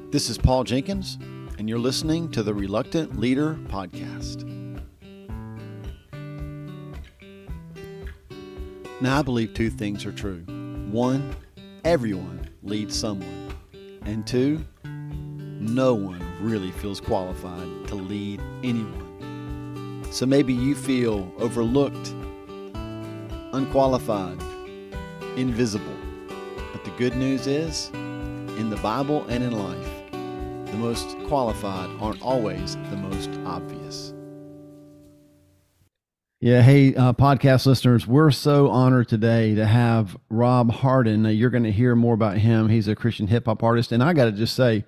This is Paul Jenkins, and you're listening to the Reluctant Leader Podcast. Now, I believe two things are true. One, everyone leads someone. And two, no one really feels qualified to lead anyone. So maybe you feel overlooked, unqualified, invisible. But the good news is, in the Bible and in life, the most qualified aren't always the most obvious. Yeah, hey, podcast listeners, we're so honored today to have Rob Harden. Now, you're going to hear more about him. He's a Christian hip hop artist. And I got to just say,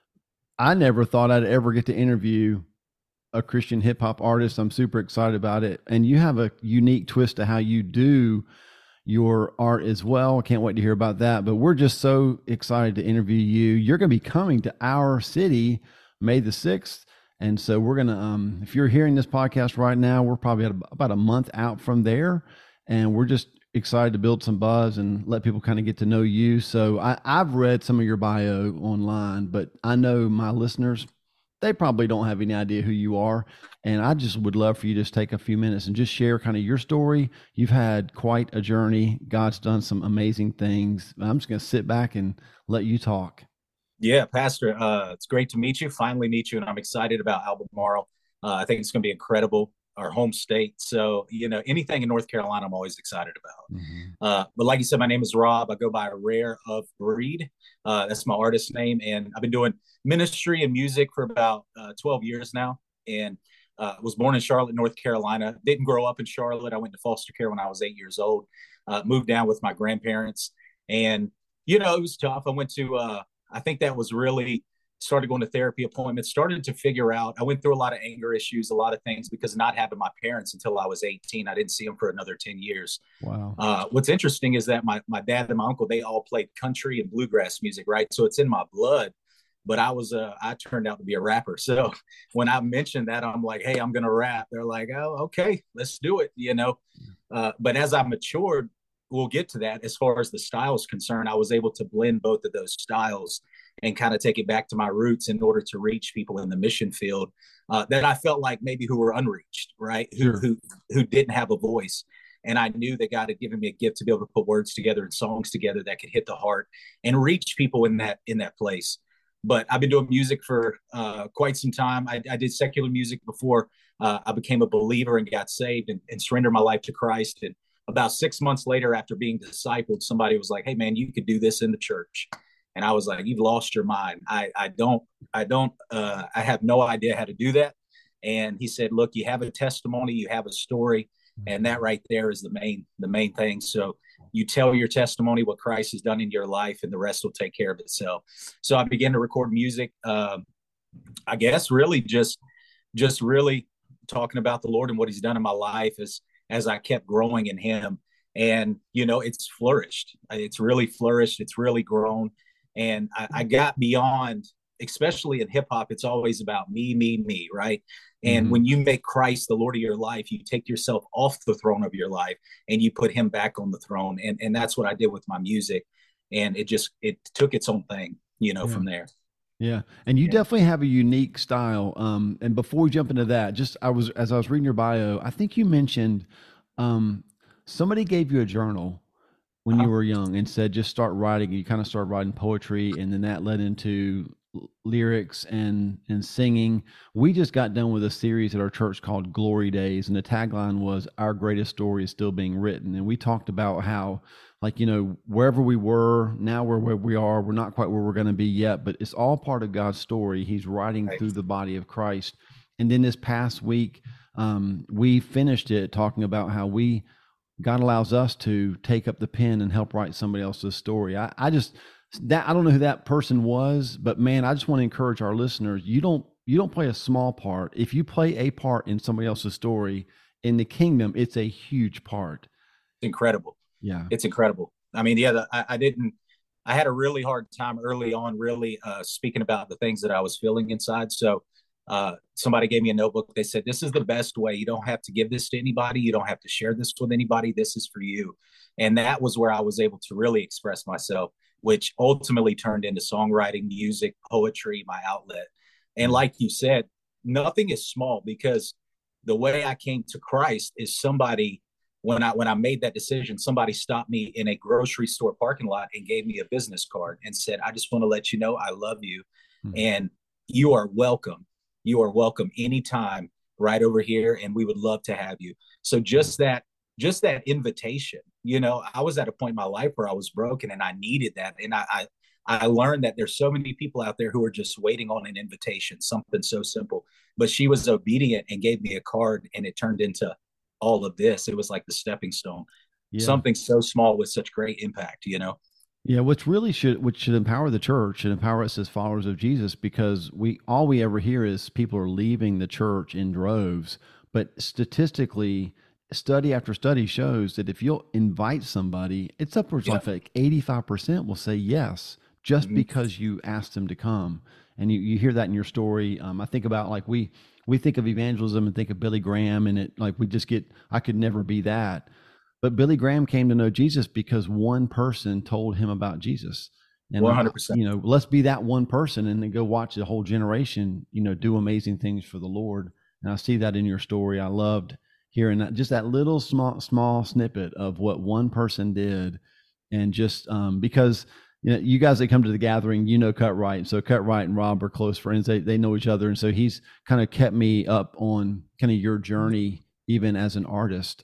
I never thought I'd ever get to interview a Christian hip hop artist. I'm super excited about it. And you have a unique twist to how you do your art as well. I can't wait to hear about that. But we're just so excited to interview you. You're going to be coming to our city May the 6th. And so we're going to, if you're hearing this podcast right now, we're probably about a month out from there. And we're just excited to build some buzz and let people kind of get to know you. So I've read some of your bio online, but I know my listeners, they probably don't have any idea who you are. And I just would love for you to just take a few minutes and just share kind of your story. You've had quite a journey. God's done some amazing things. I'm just going to sit back and let you talk. Yeah, Pastor, it's great to meet you, finally meet you, and I'm excited about Albemarle. I think it's going to be incredible, our home state. So, anything in North Carolina, I'm always excited about. Mm-hmm. But like you said, my name is Rob. I go by Rare of Breed. That's my artist name, and I've been doing ministry and music for about 12 years now, and was born in Charlotte, North Carolina. Didn't grow up in Charlotte. I went to foster care when I was 8 years old, moved down with my grandparents, and, it was tough. I went to I think that was really started going to therapy appointments, started to figure out, I went through a lot of anger issues, a lot of things because not having my parents until I was 18, I didn't see them for another 10 years. Wow. What's interesting is that my dad and my uncle, they all played country and bluegrass music, right? So it's in my blood, but I turned out to be a rapper. So when I mentioned that, I'm like, hey, I'm going to rap. They're like, oh, okay, let's do it. But as I matured, we'll get to that. As far as the style is concerned, I was able to blend both of those styles and kind of take it back to my roots in order to reach people in the mission field that I felt like maybe who were unreached, right? Sure. Who didn't have a voice. And I knew that God had given me a gift to be able to put words together and songs together that could hit the heart and reach people in that place. But I've been doing music for quite some time. I did secular music before I became a believer and got saved and surrendered my life to Christ. And about 6 months later, after being discipled, somebody was like, hey, man, you could do this in the church. And I was like, you've lost your mind. I have no idea how to do that. And he said, look, you have a testimony, you have a story. And that right there is the main thing. So you tell your testimony, what Christ has done in your life, and the rest will take care of itself. So I began to record music. I guess really just really talking about the Lord and what he's done in my life as I kept growing in him. And, it's flourished. It's really flourished. It's really grown. And I got beyond, especially in hip hop, it's always about me, right? And when you make Christ the Lord of your life, you take yourself off the throne of your life and you put him back on the throne. And that's what I did with my music. And it took its own thing, from there. Yeah. And you definitely have a unique style. And before we jump into that, as I was reading your bio, I think you mentioned somebody gave you a journal when you were young and said, just start writing. You kind of started writing poetry, and then that led into lyrics and singing. We just got done with a series at our church called Glory Days, and the tagline was, our greatest story is still being written. And we talked about how, wherever we were, now we're where we are. We're not quite where we're going to be yet, but it's all part of God's story. He's writing through the body of Christ. And then this past week, we finished it talking about how God allows us to take up the pen and help write somebody else's story. I don't know who that person was, but man, I just want to encourage our listeners. You don't play a small part. If you play a part in somebody else's story in the kingdom, it's a huge part. Incredible. Yeah. It's incredible. I mean, I had a really hard time early on, really speaking about the things that I was feeling inside. So somebody gave me a notebook. They said, this is the best way. You don't have to give this to anybody. You don't have to share this with anybody. This is for you. And that was where I was able to really express myself. which ultimately turned into songwriting, music, poetry, my outlet. And like you said, nothing is small, because the way I came to Christ is somebody, when I made that decision, somebody stopped me in a grocery store parking lot and gave me a business card and said, I just want to let you know I love you, and you are welcome. You are welcome anytime right over here, and we would love to have you. So just that invitation, I was at a point in my life where I was broken and I needed that. And I learned that there's so many people out there who are just waiting on an invitation, something so simple. But she was obedient and gave me a card, and it turned into all of this. It was like the stepping stone. Yeah. Something so small with such great impact, Yeah, which should empower the church, should empower us as followers of Jesus, because all we ever hear is people are leaving the church in droves. But statistically, study after study shows that if you'll invite somebody, it's upwards like 85% will say yes, just because you asked them to come. And you hear that in your story. I think about, like, we think of evangelism and think of Billy Graham, and it, like, I could never be that. But Billy Graham came to know Jesus because one person told him about Jesus. And 100%. Let's be that one person, and then go watch the whole generation, do amazing things for the Lord. And I see that in your story. I loved hearing that, just that little small snippet of what one person did. And just because you guys that come to the gathering, Cutright. And so Cutright and Rob are close friends. They know each other. And so he's kind of kept me up on kind of your journey, even as an artist,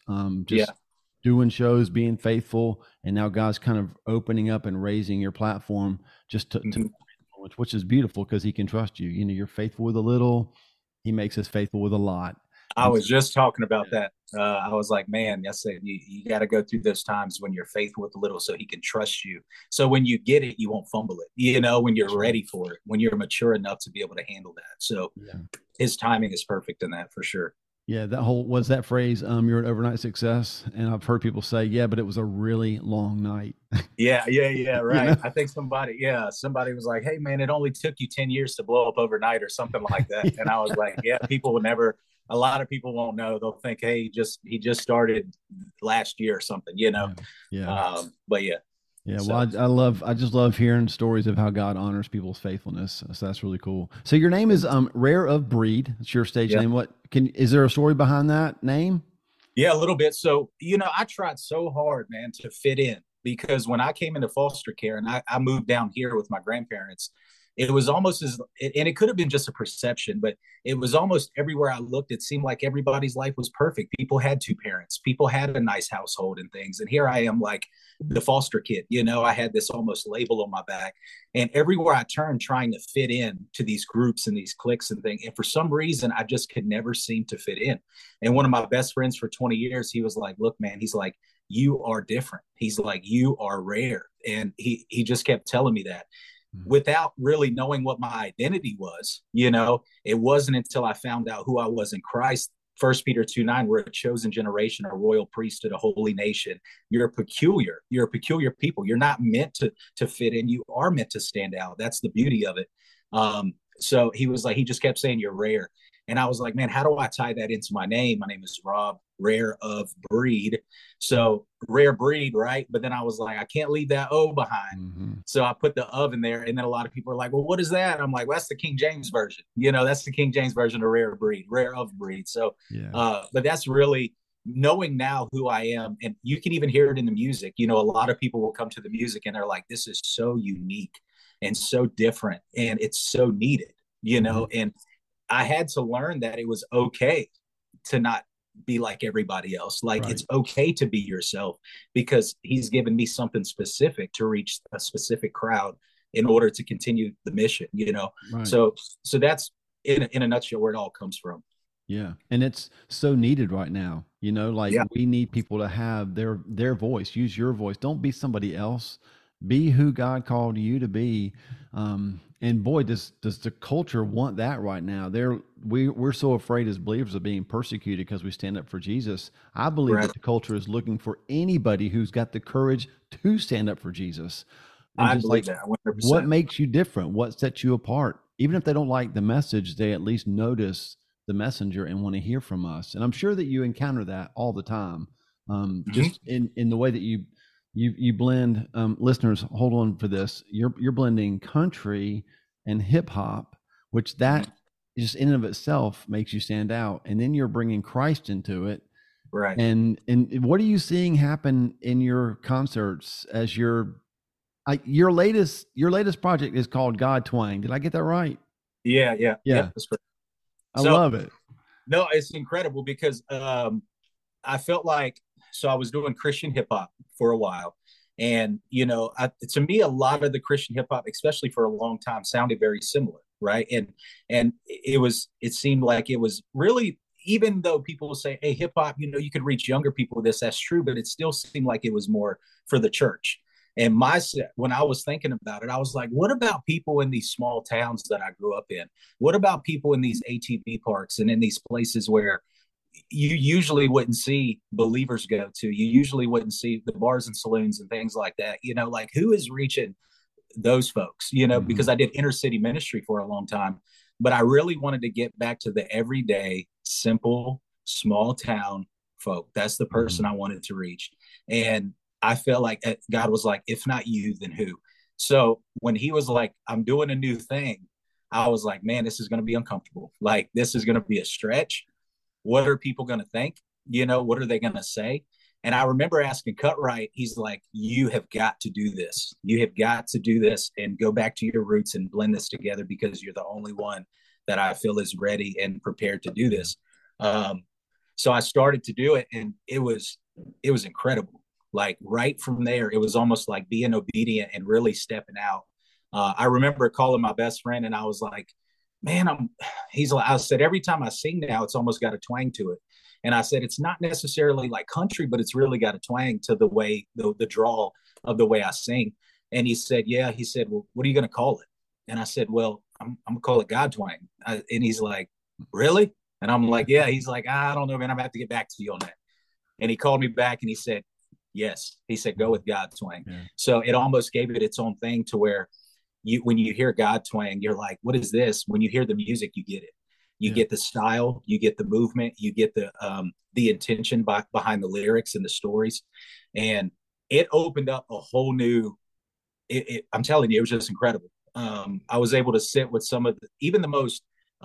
doing shows, being faithful. And now God's kind of opening up and raising your platform just to influence, which is beautiful, because he can trust you. You're faithful with a little, he makes us faithful with a lot. I was just talking about that. I was like, man, I said, you got to go through those times when you're faithful with a little, so he can trust you. So when you get it, you won't fumble it, when you're ready for it, when you're mature enough to be able to handle that. So his timing is perfect in that, for sure. Yeah, what's that phrase? You're an overnight success. And I've heard people say, yeah, but it was a really long night. Yeah, right. I think somebody was like, hey man, it only took you 10 years to blow up overnight or something like that. And I was like, yeah, people will never, a lot of people won't know. They'll think, hey, he just started last year or something, Yeah. But yeah. Yeah, well, I just love hearing stories of how God honors people's faithfulness. So that's really cool. So your name is Rare of Breed. It's your stage name. Is there a story behind that name? Yeah, a little bit. So, I tried so hard, man, to fit in, because when I came into foster care and I moved down here with my grandparents, it was almost and it could have been just a perception, but it was almost everywhere I looked, it seemed like everybody's life was perfect. People had two parents, people had a nice household and things. And here I am, like the foster kid, I had this almost label on my back, and everywhere I turned trying to fit in to these groups and these cliques and things. And for some reason, I just could never seem to fit in. And one of my best friends for 20 years, he was like, look, man, he's like, you are different. He's like, you are rare. And he just kept telling me that, without really knowing what my identity was. It wasn't until I found out who I was in Christ. 1 Peter 2:9, we're a chosen generation, a royal priesthood, a holy nation. You're a peculiar people. You're not meant to fit in. You are meant to stand out. That's the beauty of it. So he was like, he just kept saying, you're rare. And I was like, man, how do I tie that into my name? My name is Rob, Rare of Breed. So rare breed, right? But then I was like, I can't leave that O behind. So I put the of in there. And then a lot of people are like, well, what is that? I'm like, well, that's the King James version. That's the King James version of rare breed, rare of breed. So, but that's really knowing now who I am. And you can even hear it in the music. A lot of people will come to the music and they're like, this is so unique and so different. And it's so needed, and I had to learn that it was okay to not be like everybody else. Like, it's okay to be yourself, because he's given me something specific to reach a specific crowd in order to continue the mission, So that's in a nutshell where it all comes from. Yeah. And it's so needed right now, we need people to have their voice. Use your voice. Don't be somebody else. Be who God called you to be. And boy, does the culture want that right now. We're so afraid as believers of being persecuted because we stand up for Jesus. I believe that the culture is looking for anybody who's got the courage to stand up for Jesus. And I believe that 100%. What makes you different? What sets you apart? Even if they don't like the message, they at least notice the messenger and want to hear from us. And I'm sure that you encounter that all the time. Just in the way that you You blend, listeners, hold on for this. You're blending country and hip hop, which that just in and of itself makes you stand out. And then you're bringing Christ into it. Right. And what are you seeing happen in your concerts as your latest project is called God Twang? Did I get that right? Yeah, yeah, Yeah, that's correct. I So love it. no, it's incredible because I felt like, so I was doing Christian hip hop for a while, and to me, a lot of the Christian hip hop, especially for a long time, sounded very similar, right? And it seemed like it was really, even though people say, hey, hip hop, you could reach younger people with this, that's true, but it still seemed like it was more for the church. And when I was thinking about it, I was like, what about people in these small towns that I grew up in? What about people in these ATV parks and in these places where you usually wouldn't see believers go to? You usually wouldn't see the bars and saloons and things like that. Like, who is reaching those folks? Mm-hmm. Because I did inner city ministry for a long time, but I really wanted to get back to the everyday, simple, small town folk. That's the person Mm-hmm. I wanted to reach. And I felt like God was like, if not you, then who? So when he was like, I'm doing a new thing, I was like, man, this is going to be uncomfortable. Like, this is going to be a stretch. What are people going to think? What are they going to say? And I remember asking Cutright, he's like, you have got to do this. You have got to do this and go back to your roots and blend this together, because you're the only one that I feel is ready and prepared to do this. So I started to do it, and it was incredible. Like, right from there, it was almost like being obedient and really stepping out. I remember calling my best friend, and I was like, man, he's like, I said, every time I sing now, it's almost got a twang to it. And I said, it's not necessarily like country, but it's really got a twang to the way, the drawl of the way I sing. And he said, yeah. He said, well, what are you going to call it? And I said, well, I'm going to call it God Twang. And he's like, really? And I'm like, yeah. He's like, I don't know, man. I'm going to have to get back to you on that. And he called me back and he said, yes. He said, go with God Twang. Yeah. So it almost gave it its own thing, to where when you hear God Twang, you're like, what is this? When you hear the music, you get it. You get the style, you get the movement, you get the intention behind the lyrics and the stories. And it opened up a whole new, I'm telling you, it was just incredible. I was able to sit with some of even the most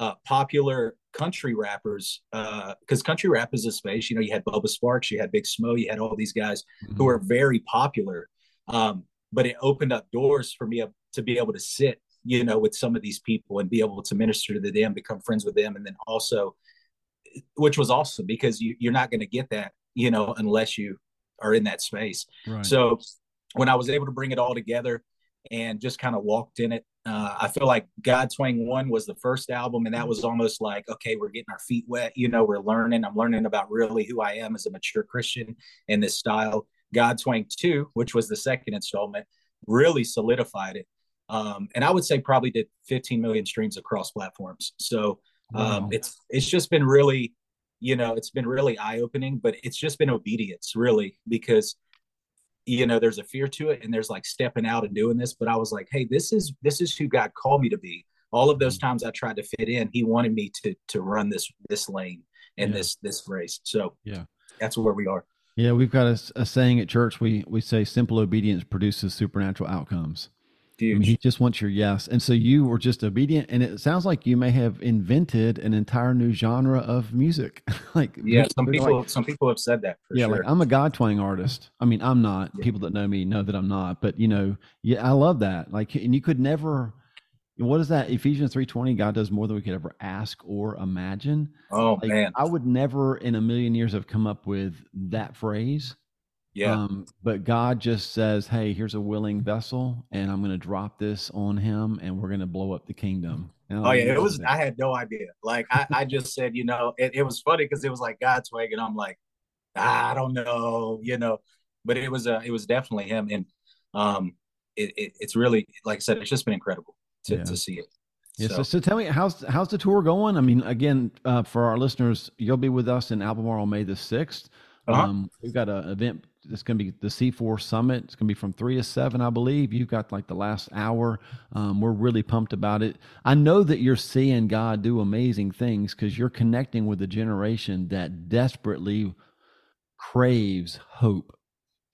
popular country rappers, because country rap is a space, you had Bubba Sparks, you had Big Smo, you had all these guys who are very popular. But it opened up doors for me to be able to sit, with some of these people and be able to minister to them, become friends with them. And then also, which was awesome, because you're not going to get that, unless you are in that space. Right. So when I was able to bring it all together and just kind of walked in it, I feel like God Twang 1 was the first album, and that was almost like, okay, we're getting our feet wet, we're learning. I'm learning about really who I am as a mature Christian in this style. God Twang 2, which was the second installment, really solidified it. And I would say probably did 15 million streams across platforms. So wow. It's just been really, it's been really eye-opening, but it's just been obedience, really, because there's a fear to it, and there's like stepping out and doing this. But I was like, hey, this is who God called me to be. All of those times I tried to fit in, he wanted me to run this lane and this race. So yeah, that's where we are. Yeah, we've got a saying at church. We say simple obedience produces supernatural outcomes. I mean, he just wants your yes. And so you were just obedient, and it sounds like you may have invented an entire new genre of music. Like, yeah, some people have said that for sure. Like, I'm a God Twang artist. I mean, I'm not. Yeah. People that know me know that I'm not. But I love that. Like, and you could never. What is that? Ephesians 3:20. God does more than we could ever ask or imagine. Oh, like, man, I would never in a million years have come up with that phrase. Yeah. But God just says, hey, here's a willing vessel, and I'm going to drop this on him, and we're going to blow up the kingdom. Oh, yeah. I had no idea. Like, I just said, it was funny because it was like God Twang, and I'm like, I don't know, but it was definitely him. And it's really, like I said, it's just been incredible to see it. Yeah, so tell me, how's the tour going? I mean, again, for our listeners, you'll be with us in Albemarle on May the 6th. We've got an event. It's going to be the C4 Summit. It's going to be from 3 to 7, I believe. You've got like the last hour. We're really pumped about it. I know that you're seeing God do amazing things because you're connecting with a generation that desperately craves hope.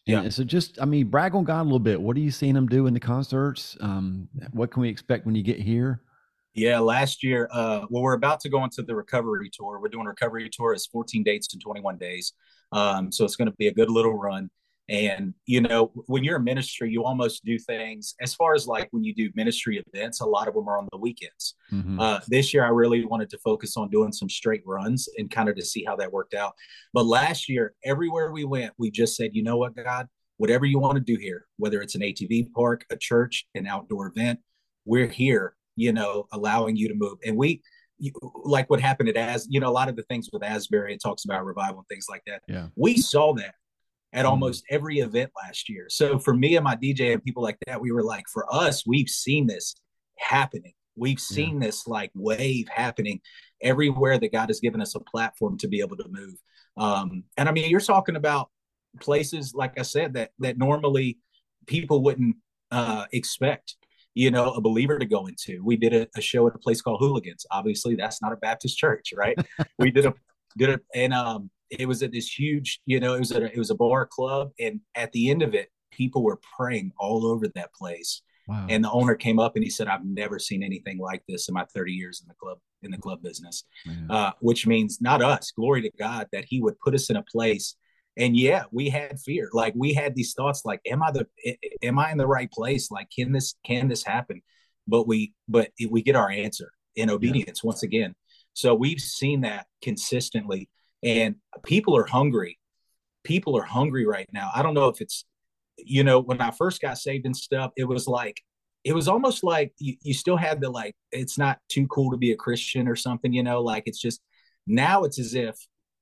Yeah. And so just, I mean, brag on God a little bit. What are you seeing him do in the concerts? What can we expect when you get here? Yeah, last year, well, we're about to go into the recovery tour. We're doing a recovery tour. It's 14 dates in 21 days. So it's going to be a good little run. And, you know, when you're in ministry, you almost do things as far as like when you do ministry events, a lot of them are on the weekends. Mm-hmm. This year, I really wanted to focus on doing some straight runs and kind of to see how that worked out. But last year, everywhere we went, we just said, you know what, God, whatever you want to do here, whether it's an ATV park, a church, an outdoor event, we're here, you know, allowing you to move. And like what happened you know, a lot of the things with Asbury, it talks about revival and things like that. Yeah. We saw that at almost every event last year. So for me and my DJ and people like that, we were like, for us, we've seen this happening. We've seen this like wave happening everywhere that God has given us a platform to be able to move. And I mean, you're talking about places, like I said, that normally people wouldn't expect, you know, a believer to go into. We did a show at a place called Hooligans. Obviously, that's not a Baptist church, right? We did it, and it was at this huge, you know, it was a bar club, and at the end of it, people were praying all over that place. Wow. And the owner came up and he said, "I've never seen anything like this in my 30 years in the club business," which means not us. Glory to God that He would put us in a place. And yeah, we had fear. Like we had these thoughts, like, am I in the right place? Like, can this happen? But we get our answer in obedience once again. So we've seen that consistently, and people are hungry. People are hungry right now. I don't know if it's, you know, when I first got saved and stuff, it was almost like you still had the, like, it's not too cool to be a Christian or something, you know, like it's just, now it's as if,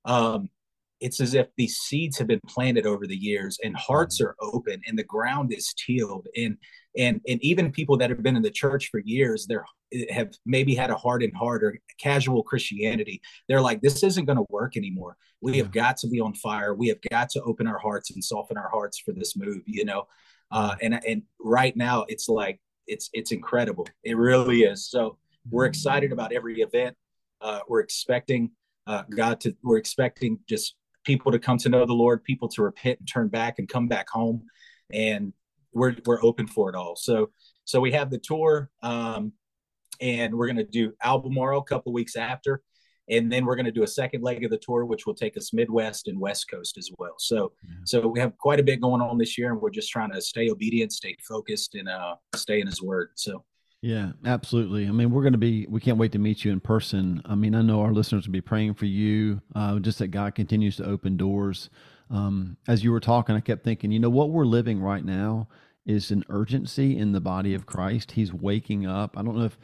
these seeds have been planted over the years and hearts are open and the ground is tilled, and even people that have been in the church for years, have maybe had a hardened heart or casual Christianity. They're like, this isn't going to work anymore. We have got to be on fire. We have got to open our hearts and soften our hearts for this move, you know? And right now it's like, it's incredible. It really is. So we're excited about every event. We're expecting we're expecting just people to come to know the Lord, people to repent and turn back and come back home. And we're open for it all. So we have the tour, and we're going to do Albemarle a couple weeks after. And then we're going to do a second leg of the tour, which will take us Midwest and West Coast as well. So we have quite a bit going on this year, and we're just trying to stay obedient, stay focused, and stay in His Word. So. Yeah, absolutely. I mean, we can't wait to meet you in person. I mean, I know our listeners will be praying for you, just that God continues to open doors. As you were talking, I kept thinking, you know, what we're living right now is an urgency in the body of Christ. He's waking up.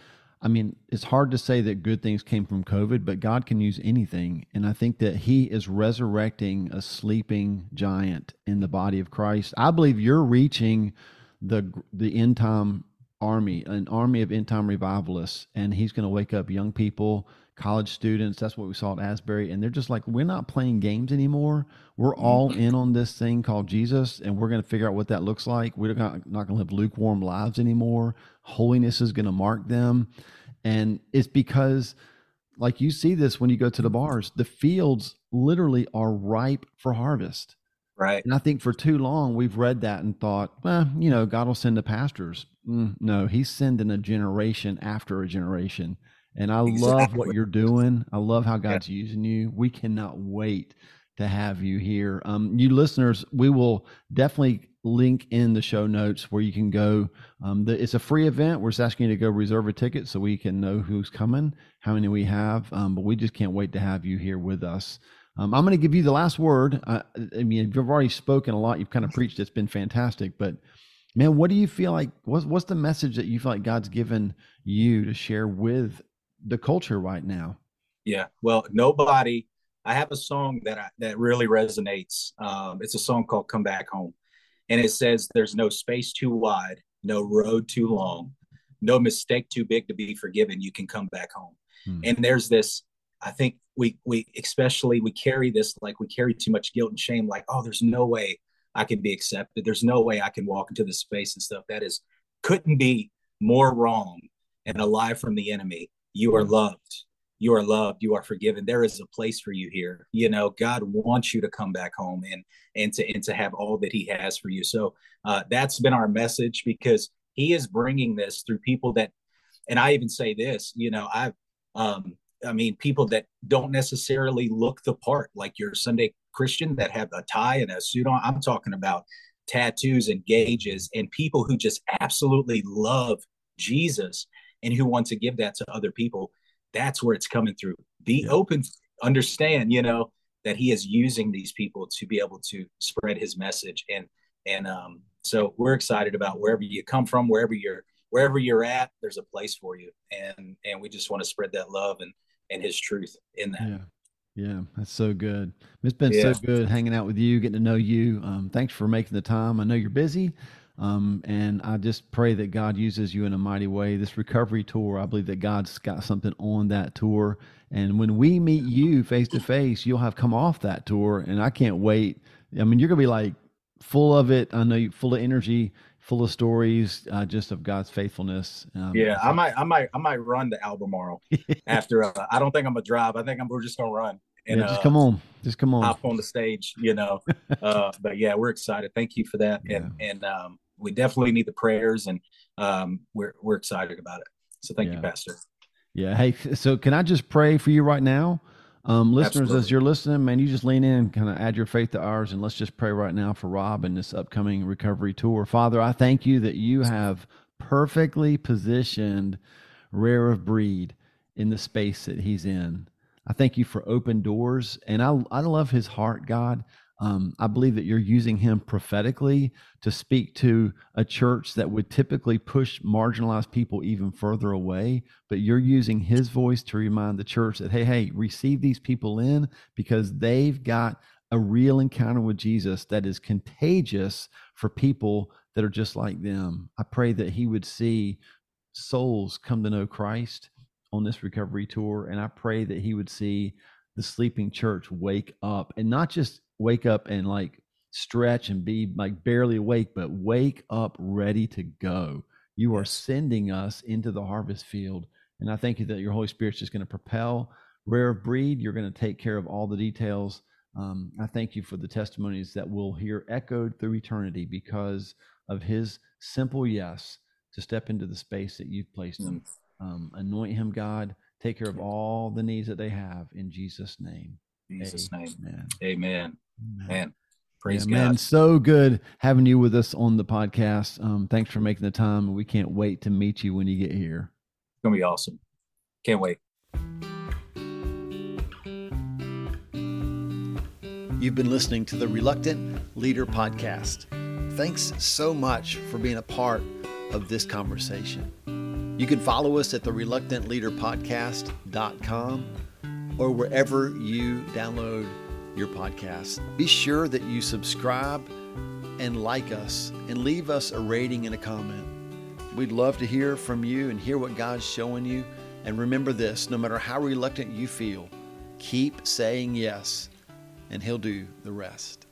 I mean, it's hard to say that good things came from COVID, but God can use anything. And I think that He is resurrecting a sleeping giant in the body of Christ. I believe you're reaching the end time army, an army of end time revivalists, and He's going to wake up young people, college students. That's what we saw at Asbury, and they're just like, we're not playing games anymore. We're all in on this thing called Jesus, and we're going to figure out what that looks like. We're not going to live lukewarm lives anymore. Holiness is going to mark them, and it's because, like, you see this when you go to the bars, the fields literally are ripe for harvest. Right. And I think for too long we've read that and thought, well, you know, God will send the pastors. No, He's sending a generation after a generation. And I love what you're doing. I love how God's using you. We cannot wait to have you here. You listeners, we will definitely link in the show notes where you can go. It's a free event. We're just asking you to go reserve a ticket so we can know who's coming, how many we have. But we just can't wait to have you here with us. I'm going to give you the last word. I mean, you've already spoken a lot. You've kind of preached. It's been fantastic. But man, what do you feel like? What's the message that you feel like God's given you to share with the culture right now? Yeah. Well, I have a song that really resonates. It's a song called "Come Back Home," and it says, "There's no space too wide, no road too long, no mistake too big to be forgiven. You can come back home." And there's this. I think we carry this, like we carry too much guilt and shame, like, oh, there's no way I can be accepted. There's no way I can walk into this space and stuff. Couldn't be more wrong and a lie from the enemy. You are loved. you are loved, you are forgiven. There is a place for you here. God wants you to come back home and to have all that he has for you. So that's been our message, because he is bringing this through people that, and I even say this, people that don't necessarily look the part, like your Sunday Christian that have a tie and a suit on. I'm talking about tattoos and gauges, and people who just absolutely love Jesus and who want to give that to other people. That's where it's coming through. Be open, understand, that he is using these people to be able to spread his message. And so we're excited about wherever you come from, wherever you're at, there's a place for you. And we just want to spread that love and his truth in that. Yeah. Yeah, that's so good. It's been so good hanging out with you, getting to know you. Thanks for making the time. I know you're busy, and I just pray that God uses you in a mighty way. This recovery tour, I believe that God's got something on that tour. And when we meet you face to face, you'll have come off that tour, and I can't wait. I mean, you're going to be like full of it. I know you're full of energy, full of stories, just of God's faithfulness. I might run to Albemarle after. I don't think I'm gonna drive. I think we're just gonna run. And just come on, hop on the stage. But yeah, we're excited. Thank you for that, and we definitely need the prayers, and we're excited about it. So thank you, Pastor. Yeah. Hey, so can I just pray for you right now? Listeners, Absolutely. As you're listening, man, you just lean in and kind of add your faith to ours, and let's just pray right now for Rob and this upcoming recovery tour. Father, I thank you that you have perfectly positioned Rare of Breed in the space that he's in. I thank you for open doors, and I love his heart, God. I believe that you're using him prophetically to speak to a church that would typically push marginalized people even further away. But you're using his voice to remind the church that, hey, receive these people in, because they've got a real encounter with Jesus that is contagious for people that are just like them. I pray that he would see souls come to know Christ on this recovery tour. And I pray that he would see the sleeping church wake up, and not just wake up and like stretch and be like barely awake, but wake up ready to go. You are sending us into the harvest field. And I thank you that your Holy Spirit's just going to propel Rare of Breed. You're going to take care of all the details. I thank you for the testimonies that we'll hear echoed through eternity because of his simple yes to step into the space that you've placed him. Anoint him, God. Take care of all the needs that they have in Jesus' name. Jesus' name. Amen. Man, praise God. Man, so good having you with us on the podcast. Thanks for making the time. We can't wait to meet you when you get here. It's going to be awesome. Can't wait. You've been listening to the Reluctant Leader Podcast. Thanks so much for being a part of this conversation. You can follow us at the reluctantleaderpodcast.com or wherever you download your podcast. Be sure that you subscribe and like us and leave us a rating and a comment. We'd love to hear from you and hear what God's showing you. And remember this, no matter how reluctant you feel, keep saying yes, and he'll do the rest.